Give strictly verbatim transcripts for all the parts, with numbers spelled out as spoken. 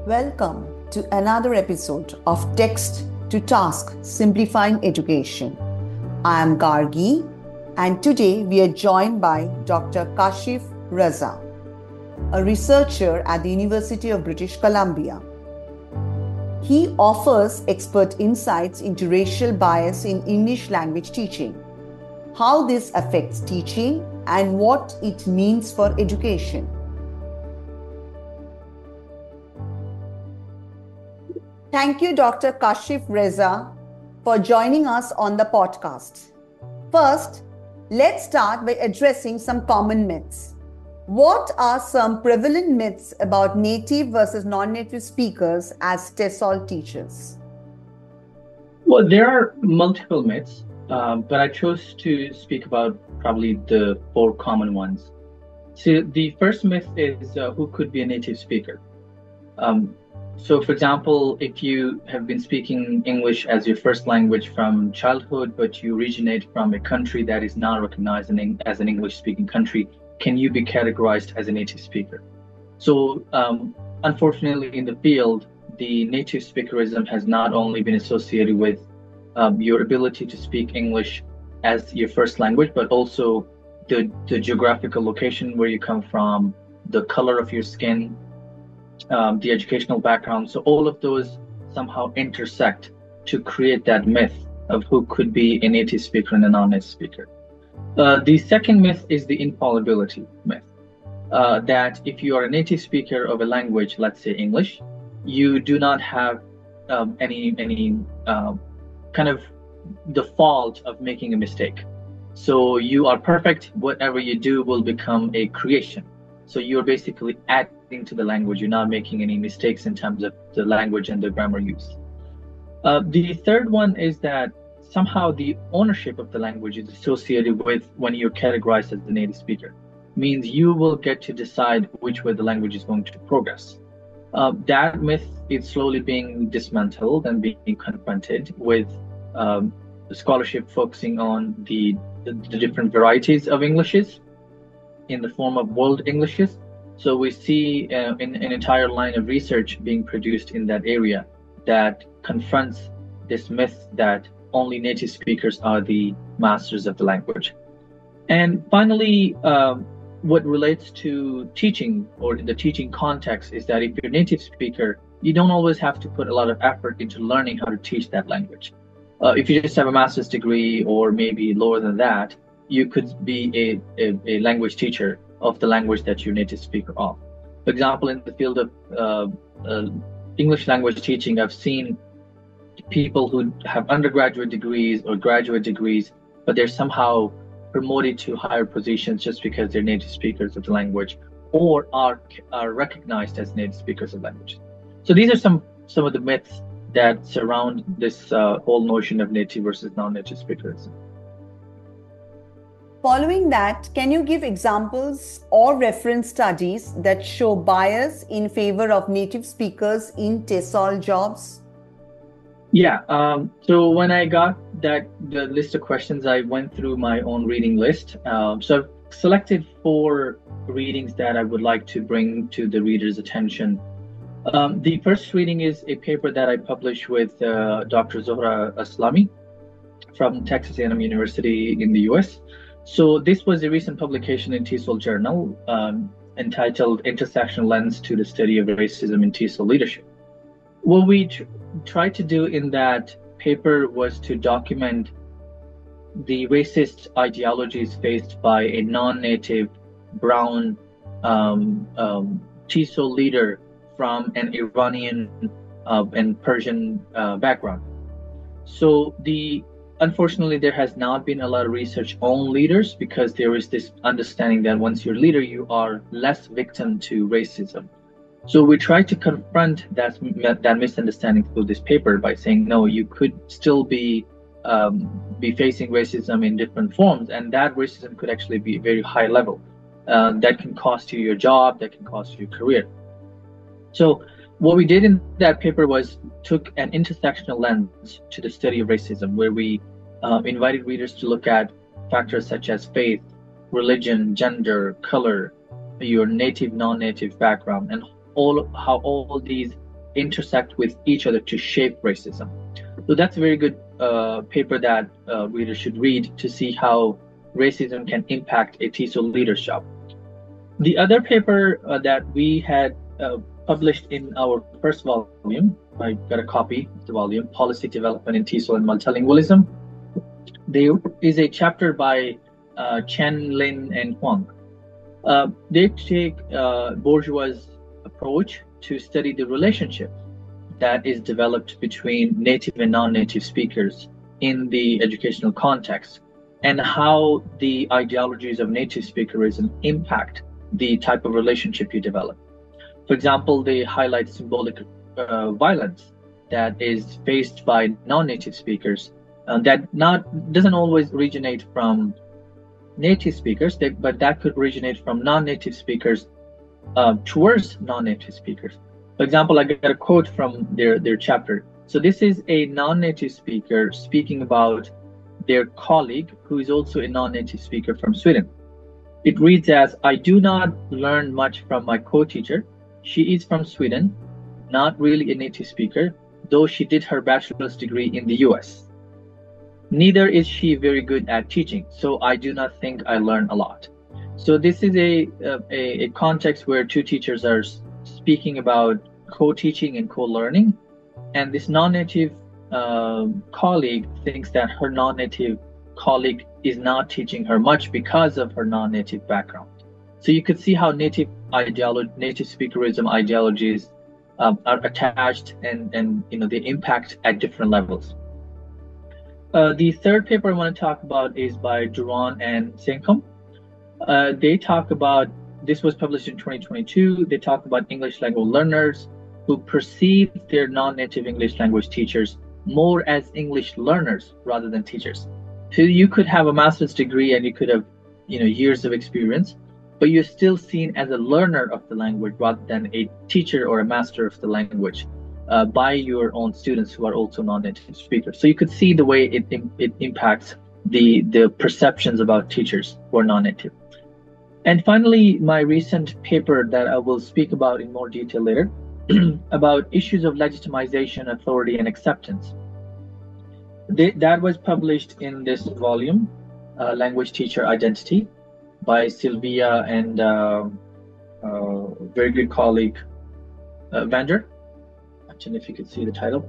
Welcome to another episode of Text to Task Simplifying Education. I am Gargi, and today we are joined by Doctor Kashif Raza, a researcher at the University of British Columbia. He offers expert insights into racial bias in English language teaching, how this affects teaching, and what it means for education. Thank you, Doctor Kashif Raza, for joining us on the podcast. First, let's start by addressing some common myths. What are some prevalent myths about native versus non-native speakers as TESOL teachers? Well, there are multiple myths, um, but I chose to speak about probably the four common ones. So the first myth is uh, who could be a native speaker? Um, So, for example, if you have been speaking English as your first language from childhood, but you originate from a country that is not recognized as an English-speaking country, can you be categorized as a native speaker? So, um, unfortunately, in the field, the native speakerism has not only been associated with um, your ability to speak English as your first language, but also the, the geographical location where you come from, the color of your skin, Um, the educational background. So all of those somehow intersect to create that myth of who could be a native speaker and a non-native speaker. Uh, the second myth is the infallibility myth, uh, that if you are a native speaker of a language, let's say English, you do not have um, any, any uh, kind of the fault of making a mistake. So you are perfect, whatever you do will become a creation. So you're basically adding to the language. You're not making any mistakes in terms of the language and the grammar use. Uh, the third one is that somehow the ownership of the language is associated with when you're categorized as the native speaker. Means you will get to decide which way the language is going to progress. Uh, that myth is slowly being dismantled and being confronted with um, the scholarship focusing on the, the, the different varieties of Englishes in the form of world Englishes. So we see uh, in, an entire line of research being produced in that area that confronts this myth that only native speakers are the masters of the language. And finally, um, what relates to teaching or the teaching context is that if you're a native speaker, you don't always have to put a lot of effort into learning how to teach that language. Uh, if you just have a master's degree or maybe lower than that, you could be a, a, a language teacher of the language that you're native speaker of. For example, in the field of uh, uh, English language teaching, I've seen people who have undergraduate degrees or graduate degrees, but they're somehow promoted to higher positions just because they're native speakers of the language or are, are recognized as native speakers of language. So these are some, some of the myths that surround this uh, whole notion of native versus non-native speakerism. Following that, can you give examples or reference studies that show bias in favor of native speakers in TESOL jobs? Yeah, um, so when I got that the list of questions, I went through my own reading list. Um, so I've selected four readings that I would like to bring to the reader's attention. Um, the first reading is a paper that I published with uh, Doctor Zohra Aslami from Texas A and M University in the U S. So this was a recent publication in TESOL Journal um, entitled Intersectional Lens to the Study of Racism in TESOL Leadership. What we tr tried to do in that paper was to document the racist ideologies faced by a non-native brown um, um, TESOL leader from an Iranian uh, and Persian uh, background. So the Unfortunately, there has not been a lot of research on leaders because there is this understanding that once you're a leader, you are less victim to racism. So we try to confront that, that misunderstanding through this paper by saying, no, you could still be, um, be facing racism in different forms, and that racism could actually be very high level. Uh, that can cost you your job, that can cost you your career. So what we did in that paper was took an intersectional lens to the study of racism, where we uh, invited readers to look at factors such as faith, religion, gender, color, your native, non-native background, and all how all these intersect with each other to shape racism. So that's a very good uh, paper that uh, readers should read to see how racism can impact a TESOL leader's job. The other paper uh, that we had uh, published in our first volume, I got a copy of the volume, Policy Development in TESOL and Multilingualism. There is a chapter by uh, Chen, Lin, and Huang. Uh, they take uh, Bourgeois' approach to study the relationship that is developed between native and non-native speakers in the educational context, and how the ideologies of native speakerism impact the type of relationship you develop. For example, they highlight symbolic uh, violence that is faced by non-native speakers, and that not doesn't always originate from native speakers, they, but that could originate from non-native speakers uh, towards non-native speakers. For example, I got a quote from their, their chapter. So this is a non-native speaker speaking about their colleague who is also a non-native speaker from Sweden. It reads as, "I do not learn much from my co-teacher. She is from Sweden, not really a native speaker, though she did her bachelor's degree in the U S. Neither is she very good at teaching, so I do not think I learn a lot." So this is a, a, a context where two teachers are speaking about co-teaching and co-learning, and this non-native uh, colleague thinks that her non-native colleague is not teaching her much because of her non-native background. So you could see how native ideology, native speakerism ideologies um, are attached, and, and you know they impact at different levels. Uh, the third paper I want to talk about is by Duran and Senkom. Uh, they talk about, this was published in twenty twenty-two, they talk about English language learners who perceive their non-native English language teachers more as English learners rather than teachers. So you could have a master's degree and you could have you know, years of experience, but you're still seen as a learner of the language rather than a teacher or a master of the language uh, by your own students who are also non-native speakers. So you could see the way it, it impacts the, the perceptions about teachers who are non-native. And finally, my recent paper that I will speak about in more detail later, about issues of legitimization, authority, and acceptance. They, that was published in this volume, uh, Language Teacher Identity, by Sylvia and uh, uh, very good colleague, uh, Vander. Actually, if you could see the title.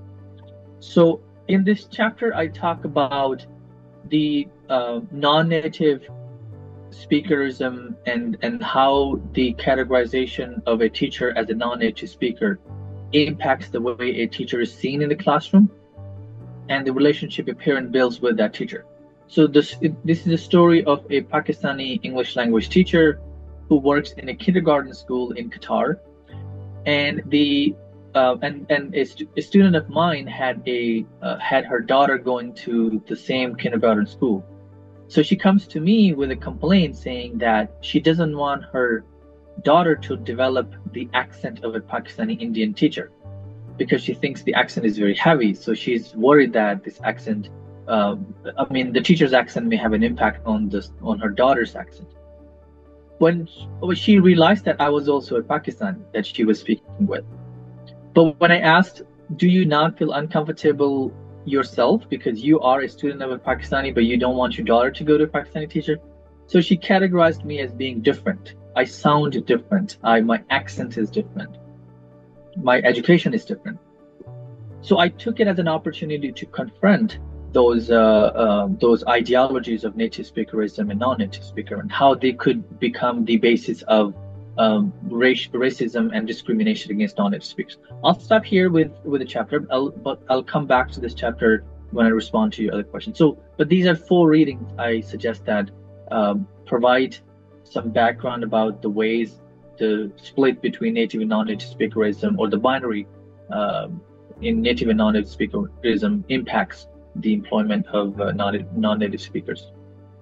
So in this chapter, I talk about the uh, non-native speakerism and, and how the categorization of a teacher as a non-native speaker impacts the way a teacher is seen in the classroom and the relationship a parent builds with that teacher. So this, this is a story of a Pakistani English language teacher who works in a kindergarten school in Qatar. And the uh, and, and a, st a student of mine had, a, uh, had her daughter going to the same kindergarten school. So she comes to me with a complaint saying that she doesn't want her daughter to develop the accent of a Pakistani Indian teacher because she thinks the accent is very heavy. So she's worried that this accent, um, I mean, the teacher's accent may have an impact on this, on her daughter's accent. When she realized that I was also a Pakistani that she was speaking with. But when I asked, do you not feel uncomfortable yourself because you are a student of a Pakistani, but you don't want your daughter to go to a Pakistani teacher? So she categorized me as being different. I sound different. I, my accent is different. My education is different. So I took it as an opportunity to confront those uh, uh, those ideologies of native speakerism and non-native speaker and how they could become the basis of um, race, racism and discrimination against non-native speakers. I'll stop here with with the chapter, I'll, but I'll come back to this chapter when I respond to your other questions. So, but these are four readings I suggest that um, provide some background about the ways the split between native and non-native speakerism, or the binary um, in native and non-native speakerism, impacts the employment of uh, non-native speakers.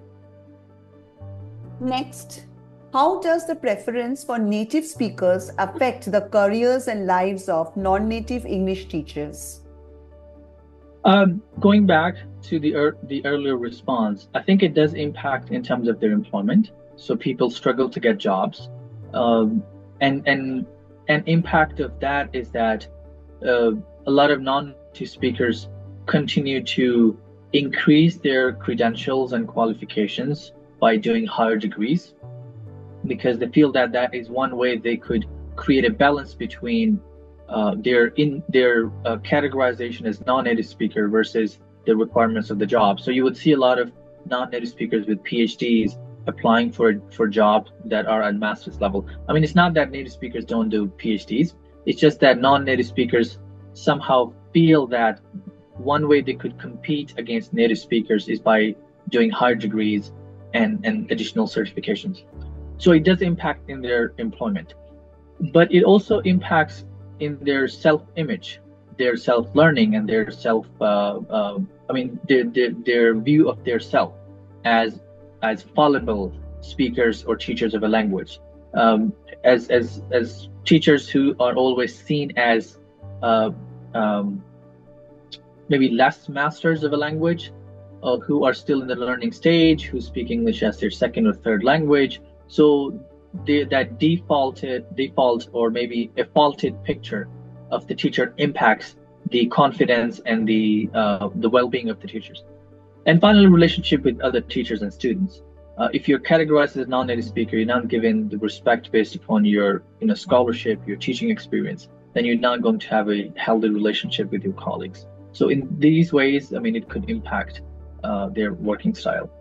Next, how does the preference for native speakers affect the careers and lives of non-native English teachers? Um, going back to the, er the earlier response, I think it does impact in terms of their employment. So people struggle to get jobs, um, and and an impact of that is that uh, a lot of non-native speakers continue to increase their credentials and qualifications by doing higher degrees, because they feel that that is one way they could create a balance between uh, their in their uh, categorization as non-native speaker versus the requirements of the job. So you would see a lot of non-native speakers with PhDs applying for for jobs that are at master's level. I mean, it's not that native speakers don't do PhDs. It's just that non-native speakers somehow feel that one way they could compete against native speakers is by doing higher degrees and, and additional certifications. So it does impact in their employment, but it also impacts in their self-image, their self-learning, and their self, uh, uh, I mean, their, their, their view of their self as as fallible speakers or teachers of a language, um, as as as teachers who are always seen as uh, um, maybe less masters of a language, uh, who are still in the learning stage, who speak English as their second or third language. So the, that defaulted default or maybe a faulted picture of the teacher impacts the confidence and the uh, the well-being of the teachers. And finally, relationship with other teachers and students. Uh, if you're categorized as a non-native speaker, you're not given the respect based upon your you know, scholarship, your teaching experience, then you're not going to have a healthy relationship with your colleagues. So in these ways, I mean, it could impact uh, their working style.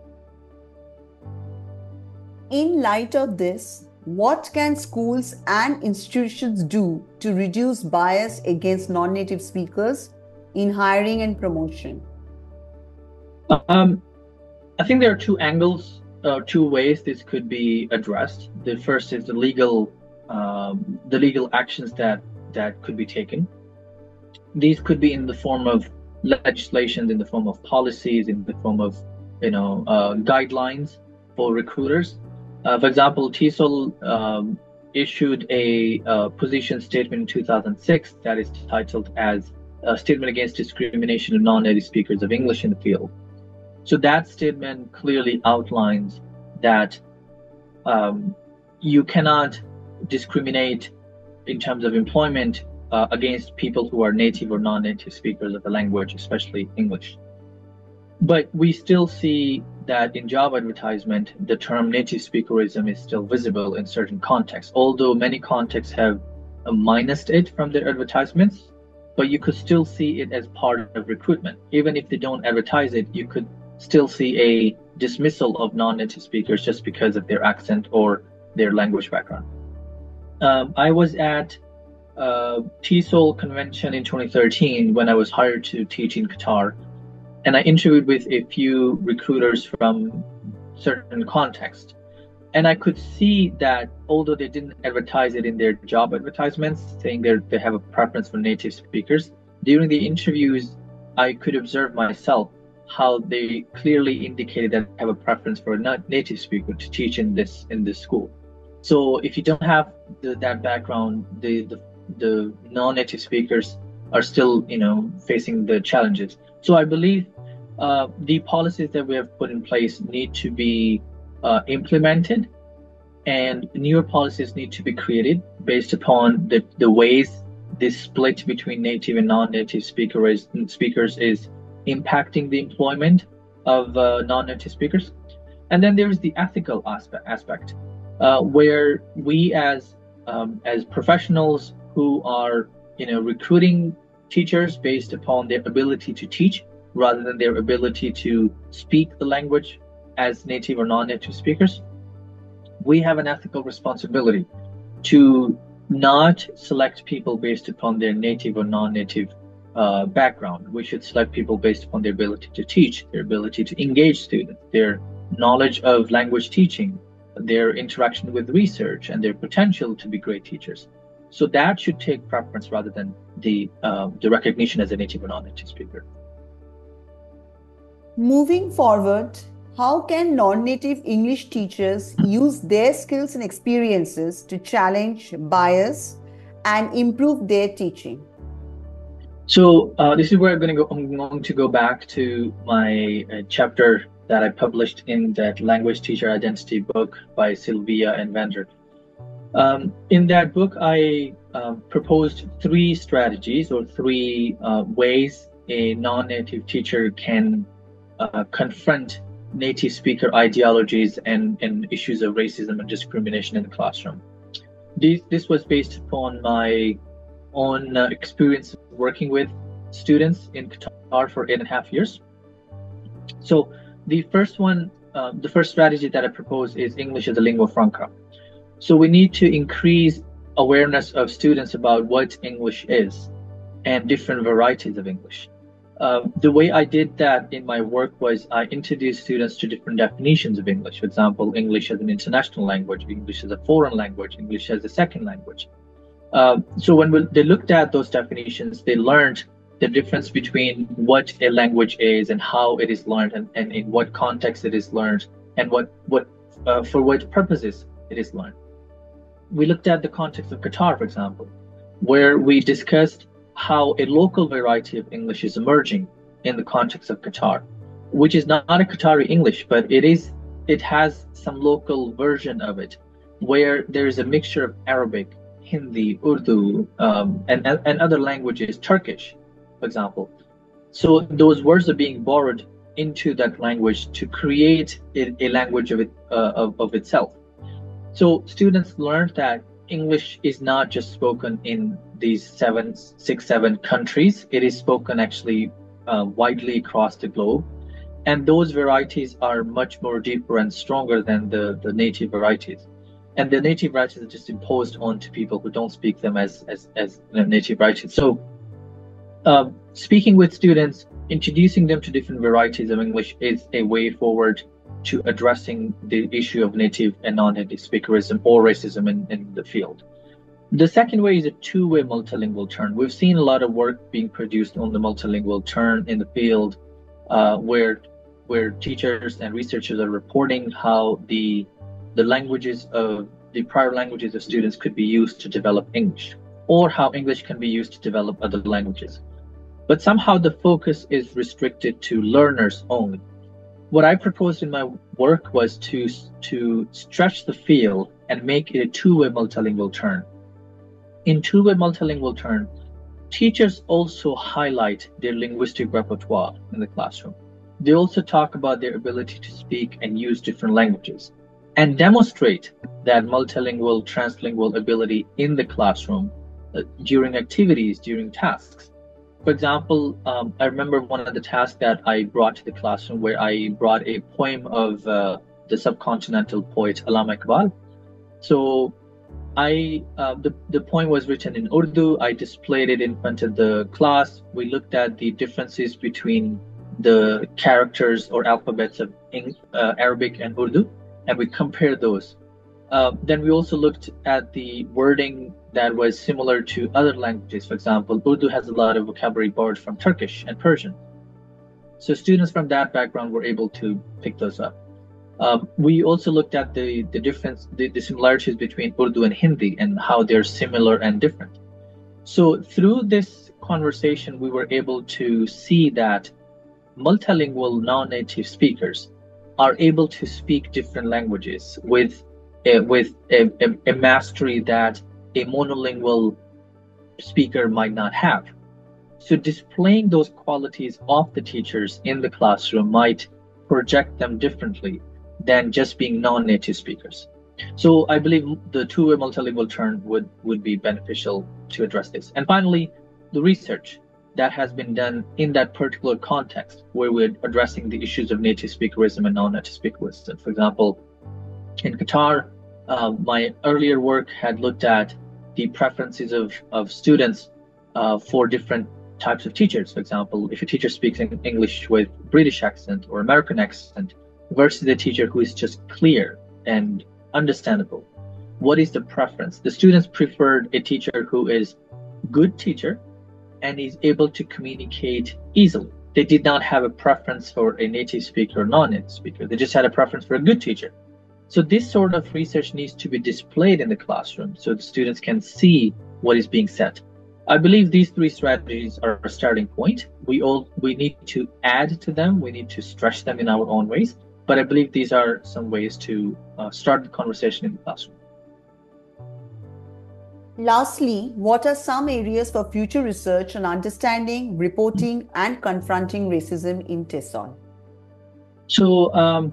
In light of this, what can schools and institutions do to reduce bias against non-native speakers in hiring and promotion? Um, I think there are two angles, uh, two ways this could be addressed. The first is the legal, um, the legal actions that that could be taken. These could be in the form of legislation, in the form of policies, in the form of you know uh, guidelines for recruiters. Uh, for example, TESOL um, issued a uh, position statement in two thousand six that is titled as a Statement Against Discrimination of Non-Native Speakers of English in the Field. So that statement clearly outlines that um, you cannot discriminate in terms of employment uh, against people who are native or non-native speakers of the language, especially English. But we still see that in job advertisement, the term native speakerism is still visible in certain contexts, although many contexts have uh, minused it from their advertisements, but you could still see it as part of recruitment. Even if they don't advertise it, you could still see a dismissal of non-native speakers just because of their accent or their language background. Um, I was at uh, TESOL convention in twenty thirteen when I was hired to teach in Qatar, and I interviewed with a few recruiters from certain contexts. And I could see that although they didn't advertise it in their job advertisements, saying they have a preference for native speakers, during the interviews, I could observe myself how they clearly indicated that they have a preference for a native speaker to teach in this in this school. So if you don't have the, that background, the, the the non-native speakers are still, you know, facing the challenges. So I believe uh, the policies that we have put in place need to be uh, implemented, and newer policies need to be created based upon the, the ways this split between native and non-native speaker is, speakers is impacting the employment of uh, non-native speakers. And then there's the ethical aspect, aspect uh, where we as um, as professionals who are you know recruiting teachers based upon their ability to teach rather than their ability to speak the language as native or non-native speakers, we have an ethical responsibility to not select people based upon their native or non-native uh, background. We should select people based upon their ability to teach, their ability to engage students, their knowledge of language teaching, their interaction with research, and their potential to be great teachers. So that should take preference rather than the, uh, the recognition as a native or non-native speaker. Moving forward, how can non-native English teachers use their skills and experiences to challenge bias and improve their teaching? So uh, this is where I'm going to go. I'm going to go back to my uh, chapter that I published in that Language Teacher Identity book by Sylvia and Vander. Um, in that book, I um, proposed three strategies or three uh, ways a non-native teacher can uh, confront native speaker ideologies and, and issues of racism and discrimination in the classroom. This, this was based upon my own uh, experience working with students in Qatar for eight and a half years. So the first one, uh, the first strategy that I propose is English as a lingua franca. So we need to increase awareness of students about what English is and different varieties of English. Uh, the way I did that in my work was I introduced students to different definitions of English. For example, English as an international language, English as a foreign language, English as a second language. Uh, so when we, they looked at those definitions, they learned the difference between what a language is and how it is learned, and, and in what context it is learned, and what, what uh, for what purposes it is learned. We looked at the context of Qatar, for example, where we discussed how a local variety of English is emerging in the context of Qatar, which is not, not a Qatari English, but it is it has some local version of it, where there is a mixture of Arabic, Hindi, Urdu, um, and, and other languages, Turkish, for example. So those words are being borrowed into that language to create a, a language of, it, uh, of, of itself. So students learned that English is not just spoken in these seven, six, seven countries. It is spoken actually uh, widely across the globe. And those varieties are much more deeper and stronger than the, the native varieties. And the native varieties are just imposed onto people who don't speak them as, as, as you know, native varieties. So uh, speaking with students, introducing them to different varieties of English is a way forward to addressing the issue of native and non-native speakerism or racism in, in the field. The second way is a two-way multilingual turn. We've seen a lot of work being produced on the multilingual turn in the field, uh, where where teachers and researchers are reporting how the the languages of the prior languages of students could be used to develop English, or how English can be used to develop other languages. But somehow the focus is restricted to learners only. What I proposed in my work was to, to stretch the field and make it a two-way multilingual turn. In two-way multilingual turn, teachers also highlight their linguistic repertoire in the classroom. They also talk about their ability to speak and use different languages and demonstrate that multilingual, translingual ability in the classroom uh, during activities, during tasks. For example, um, I remember one of the tasks that I brought to the classroom where I brought a poem of uh, the subcontinental poet Allama Iqbal. So I, uh, the, the poem was written in Urdu. I displayed it in front of the class. We looked at the differences between the characters or alphabets of uh, Arabic and Urdu, and we compared those. Uh, then we also looked at the wording that was similar to other languages. For example, Urdu has a lot of vocabulary borrowed from Turkish and Persian. So students from that background were able to pick those up. Um, we also looked at the, the difference, the, the similarities between Urdu and Hindi and how they're similar and different. So through this conversation, we were able to see that multilingual non-native speakers are able to speak different languages with a, with a, a, a mastery that a monolingual speaker might not have. So displaying those qualities of the teachers in the classroom might project them differently than just being non-native speakers. So I believe the two-way multilingual turn would, would be beneficial to address this. And finally, the research that has been done in that particular context where we're addressing the issues of native speakerism and non-native speakerism. For example, in Qatar, uh, my earlier work had looked at the preferences of, of students uh, for different types of teachers. For example, if a teacher speaks in English with British accent or American accent versus a teacher who is just clear and understandable, what is the preference? The students preferred a teacher who is good teacher and is able to communicate easily. They did not have a preference for a native speaker or non-native speaker. They just had a preference for a good teacher. So this sort of research needs to be displayed in the classroom so the students can see what is being said. I believe these three strategies are a starting point. We all we need to add to them. We need to stretch them in our own ways. But I believe these are some ways to uh, start the conversation in the classroom. Lastly, what are some areas for future research on understanding, reporting, and confronting racism in TESOL? So, um,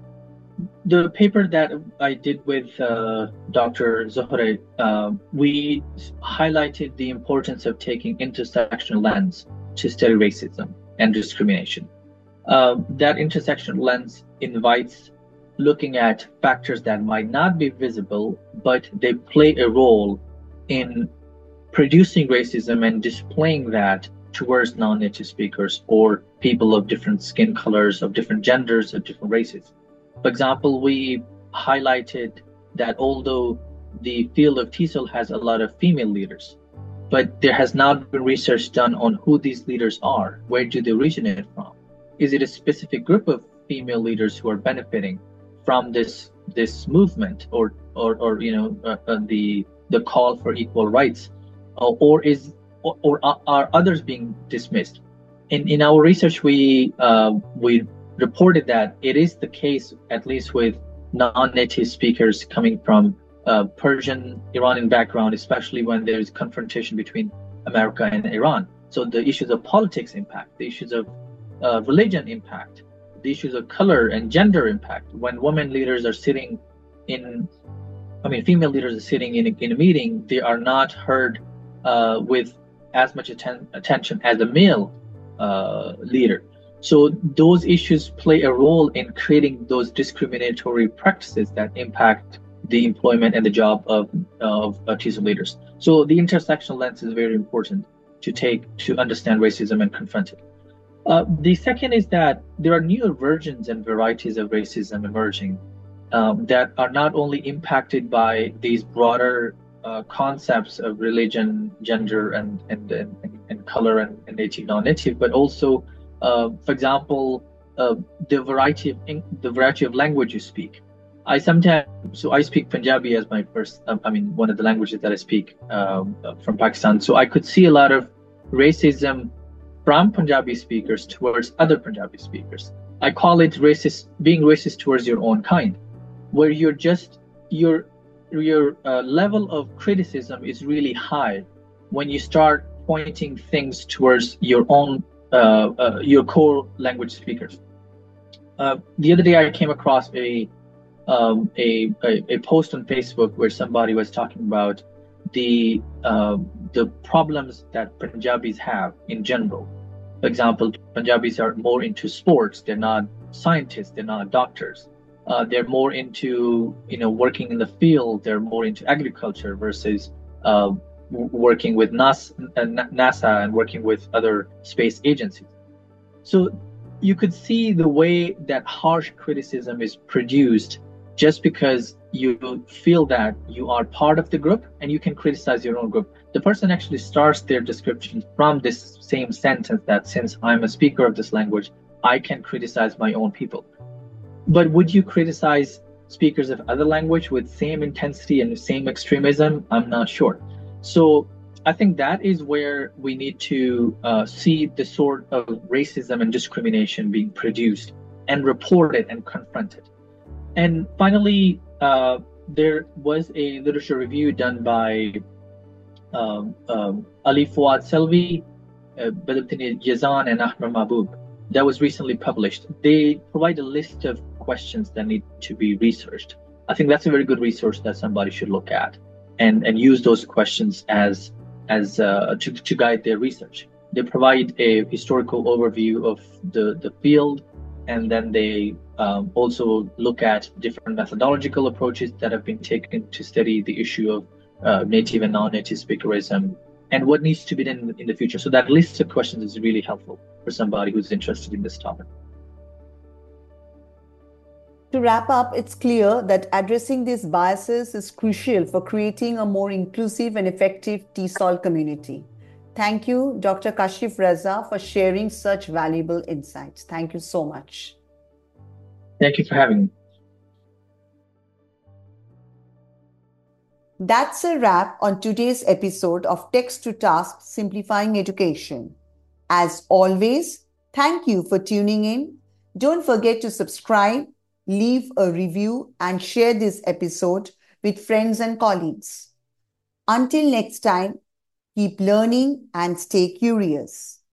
the paper that I did with uh, Doctor Zohre, uh, we highlighted the importance of taking intersectional lens to study racism and discrimination. Uh, that intersectional lens invites looking at factors that might not be visible, but they play a role in producing racism and displaying that towards non-native speakers or people of different skin colors, of different genders, of different races. For example, we highlighted that although the field of TESOL has a lot of female leaders, but there has not been research done on who these leaders are. Where do they originate from? Is it a specific group of female leaders who are benefiting from this this movement, or or, or you know uh, uh, the the call for equal rights, uh, or is or, or are others being dismissed? In in our research, we uh, we reported that it is the case, at least with non-native speakers coming from uh, Persian, Iranian background, especially when there is confrontation between America and Iran. So the issues of politics impact, the issues of uh, religion impact, the issues of color and gender impact. When women leaders are sitting in, I mean, female leaders are sitting in a, in a meeting, they are not heard uh, with as much atten- attention as a male uh, leader. So those issues play a role in creating those discriminatory practices that impact the employment and the job of, of uh, TESOL leaders. So the intersectional lens is very important to take to understand racism and confront it. Uh, the second is that there are newer versions and varieties of racism emerging um, that are not only impacted by these broader uh, concepts of religion, gender, and and and, and color, and, and native, non-native, but also Uh, for example, uh, the variety of the variety of language you speak. I sometimes so I speak Punjabi as my first. Um, I mean, one of the languages that I speak um, from Pakistan. So I could see a lot of racism from Punjabi speakers towards other Punjabi speakers. I call it racist, being racist towards your own kind, where you're just your your uh, level of criticism is really high when you start pointing things towards your own. Uh, uh, your core language speakers. Uh, the other day, I came across a, um, a, a a post on Facebook where somebody was talking about the uh, the problems that Punjabis have in general. For example, Punjabis are more into sports. They're not scientists. They're not doctors. Uh, they're more into you know working in the field. They're more into agriculture versus uh, working with NASA and working with other space agencies. So you could see the way that harsh criticism is produced just because you feel that you are part of the group and you can criticize your own group. The person actually starts their description from this same sentence that since I'm a speaker of this language, I can criticize my own people. But would you criticize speakers of other language with same intensity and the same extremism? I'm not sure. So I think that is where we need to uh, see the sort of racism and discrimination being produced and reported and confronted. And finally, uh, there was a literature review done by um, um, Ali Fouad Selvi, uh, Badruddin Yazan, and Ahmad Mahbub that was recently published. They provide a list of questions that need to be researched. I think that's a very good resource that somebody should look at. And, and use those questions as as uh, to, to guide their research. They provide a historical overview of the, the field, and then they um, also look at different methodological approaches that have been taken to study the issue of uh, native and non-native speakerism and what needs to be done in the future. So that list of questions is really helpful for somebody who's interested in this topic. To wrap up, it's clear that addressing these biases is crucial for creating a more inclusive and effective TESOL community. Thank you, Doctor Kashif Raza, for sharing such valuable insights. Thank you so much. Thank you for having me. That's a wrap on today's episode of Text to Task Simplifying Education. As always, thank you for tuning in. Don't forget to subscribe, leave a review, and share this episode with friends and colleagues. Until next time, keep learning and stay curious.